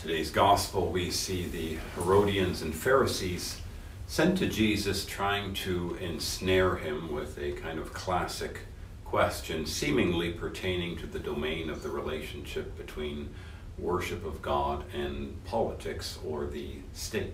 Today's gospel, we see the Herodians and Pharisees sent to Jesus trying to ensnare him with a kind of classic question, seemingly pertaining to the domain of the relationship between worship of God and politics or the state.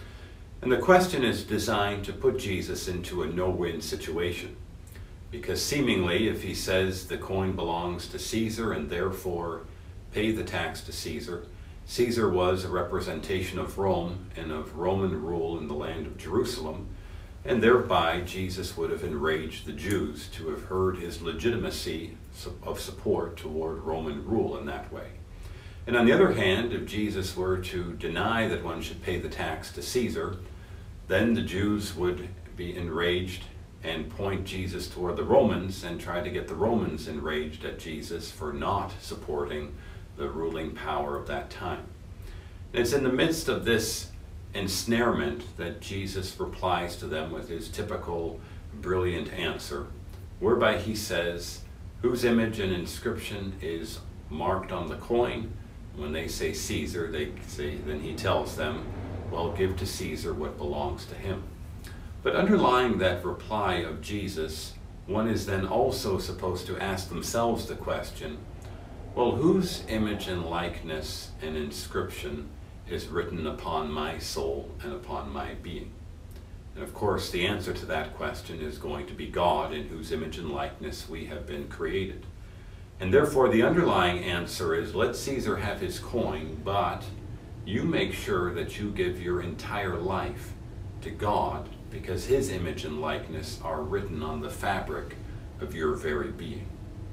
And the question is designed to put Jesus into a no-win situation, because seemingly if he says the coin belongs to Caesar and therefore pay the tax to Caesar, Caesar was a representation of Rome and of Roman rule in the land of Jerusalem, and thereby Jesus would have enraged the Jews to have heard his legitimacy of support toward Roman rule in that way. And on the other hand, if Jesus were to deny that one should pay the tax to Caesar, then the Jews would be enraged and point Jesus toward the Romans and try to get the Romans enraged at Jesus for not supporting the ruling power of that time. And it's in the midst of this ensnarement that Jesus replies to them with his typical brilliant answer, whereby he says, whose image and inscription is marked on the coin? When they say Caesar, then he tells them, well, give to Caesar what belongs to him. But underlying that reply of Jesus, one is then also supposed to ask themselves the question, well, whose image and likeness and inscription is written upon my soul and upon my being? And of course, the answer to that question is going to be God, in whose image and likeness we have been created. And therefore, the underlying answer is, let Caesar have his coin, but you make sure that you give your entire life to God, because his image and likeness are written on the fabric of your very being.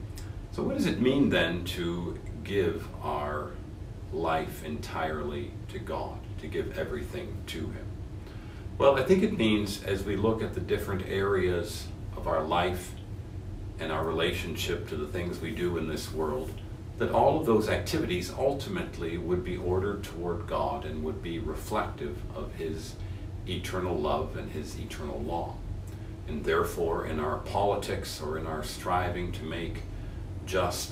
So what does it mean then to give our life entirely to God, to give everything to him? Well, I think it means, as we look at the different areas of our life and our relationship to the things we do in this world, that all of those activities ultimately would be ordered toward God and would be reflective of his eternal love and his eternal law. And therefore, in our politics or in our striving to make just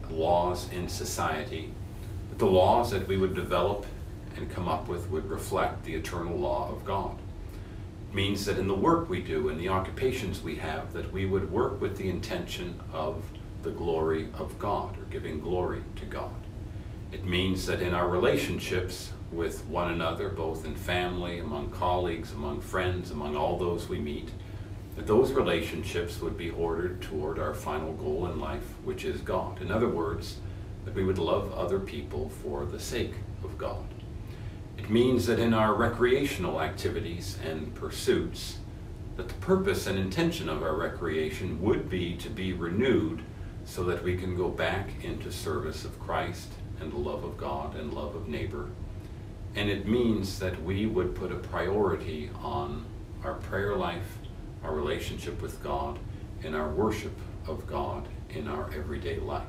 laws in society, the laws that we would develop and come up with would reflect the eternal law of God. It means that in the work we do and the occupations we have, that we would work with the intention of the glory of God, or giving glory to God. It means that in our relationships with one another, both in family, among colleagues, among friends, among all those we meet, that those relationships would be ordered toward our final goal in life, which is God. In other words, that we would love other people for the sake of God. It means that in our recreational activities and pursuits, that the purpose and intention of our recreation would be to be renewed so that we can go back into service of Christ and the love of God and love of neighbor. And it means that we would put a priority on our prayer life, our relationship with God, and our worship of God in our everyday life.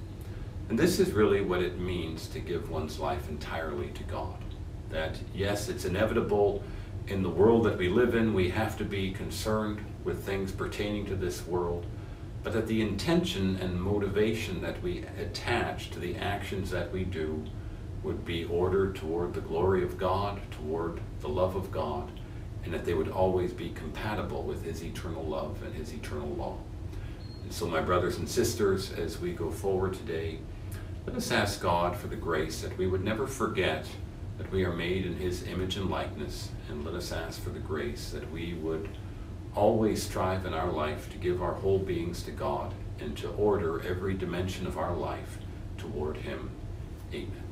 And this is really what it means to give one's life entirely to God. That, yes, it's inevitable in the world that we live in, we have to be concerned with things pertaining to this world, but that the intention and motivation that we attach to the actions that we do would be ordered toward the glory of God, toward the love of God, and that they would always be compatible with his eternal love and his eternal law. And so, my brothers and sisters, as we go forward today, let us ask God for the grace that we would never forget that we are made in his image and likeness, and let us ask for the grace that we would always strive in our life to give our whole beings to God and to order every dimension of our life toward him. Amen.